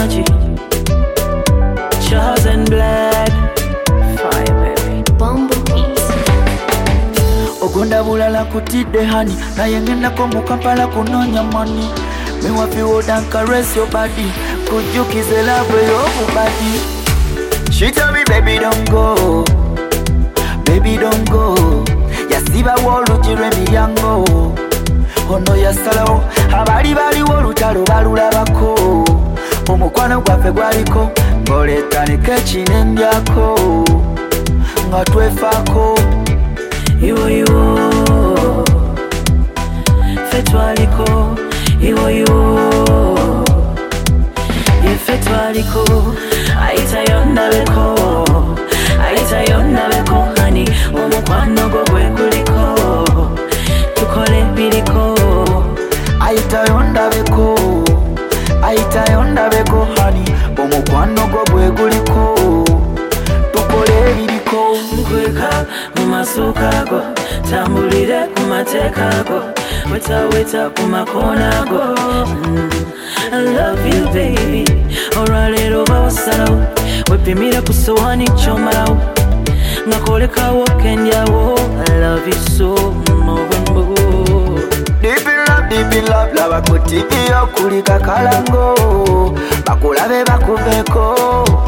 energy. Charles and Black. Fire, baby. Bumblebees. Ogonda bulala kutide honey. Na yengenda ko mu Kampala kunonya money. Me want you hold and caress your body. Could you kiss the love of your body? She tell me baby don't go. Baby don't go. Yasiba wolu jiremi yango. Ono yasalo. Abali bali wolu talo balula bako. Omukwano gwafe gwaliko. Ngoletane kechine ndyako. Nga twefako. Iwo Fetwaliko. Iwo Fetwaliko. Aita yondabeko. Aita yondabeko honey. Omukwano gwo gwekuliko. Tukole biliko. Aita yondabeko. Aita yondabeko honey. Omukwano gwo gweguliko. Tukole biliko. Nkweka mumasuka go. Tambulire kumateka go. Weta kumakona go. I love you baby. Oralero bawasalawo. Wepimira kusowani chomalawo. Ngakoleka wokendyawo. I love you so more and more. Deep in love, lava kutikiyo kulika kalango. Bakulabe bakubeko.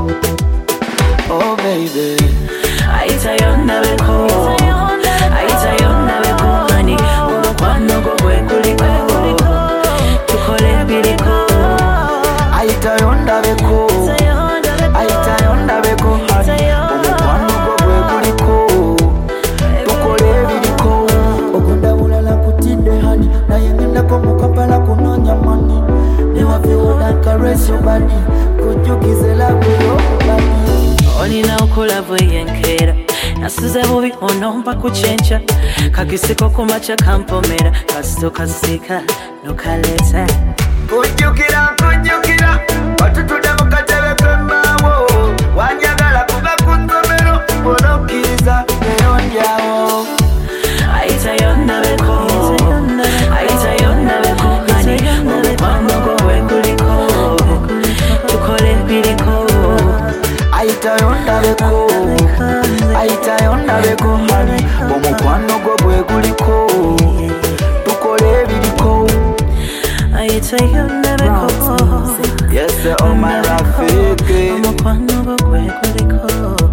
Oh baby. Aita yondabeko. Aita yondabeko honey. Omukwano gwo gwekuliko. Tukole biliko. Aita yondabeko. Aita yondabeko honey. Omukwano gwo gwekuliko. Tukole biliko. Ogonda bulala kutide honey. Na yengenda ko mu Kampala kunonya money. Me want you hold and caress your body. Could you kiss the love of your body? Olina okola bweyenkera. Nasuze bubi onompa kuchencha. Kakisiko kumacha kampomera. Kasito kasika nokaleta. Kujukira Watutuda mukatebe kembawo. Wanyagala kuba kunsomero. Onokiriza neyondyawo. Aita yondabeko. Aita yondabeko honey. Omukwano gwo gwekuliko. Tukole biliko. Aita yondabeko. Aita yondabeko honey. Omukwano gwo gweguliko. Tukole biliko. Aita yondabeko. Yes, oh my Rafiki. Omukwano gwo gwekuliko.